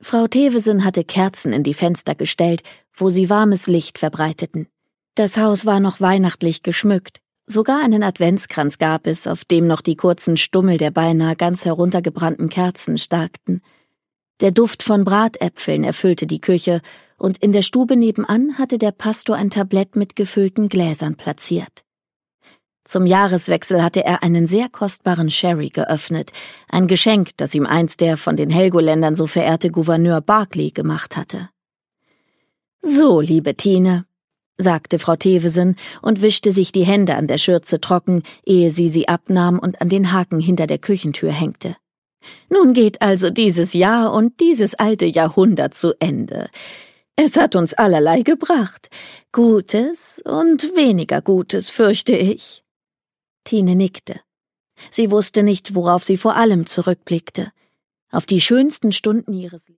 Frau Tevesen hatte Kerzen in die Fenster gestellt, wo sie warmes Licht verbreiteten. Das Haus war noch weihnachtlich geschmückt. Sogar einen Adventskranz gab es, auf dem noch die kurzen Stummel der beinahe ganz heruntergebrannten Kerzen stakten. Der Duft von Bratäpfeln erfüllte die Küche, und in der Stube nebenan hatte der Pastor ein Tablett mit gefüllten Gläsern platziert. Zum Jahreswechsel hatte er einen sehr kostbaren Sherry geöffnet, ein Geschenk, das ihm einst der von den Helgoländern so verehrte Gouverneur Berkeley gemacht hatte. »So, liebe Tine«, sagte Frau Tevesen und wischte sich die Hände an der Schürze trocken, ehe sie abnahm und an den Haken hinter der Küchentür hängte. »Nun geht also dieses Jahr und dieses alte Jahrhundert zu Ende. Es hat uns allerlei gebracht, Gutes und weniger Gutes, fürchte ich.« Tine nickte. Sie wusste nicht, worauf sie vor allem zurückblickte. Auf die schönsten Stunden ihres Lebens.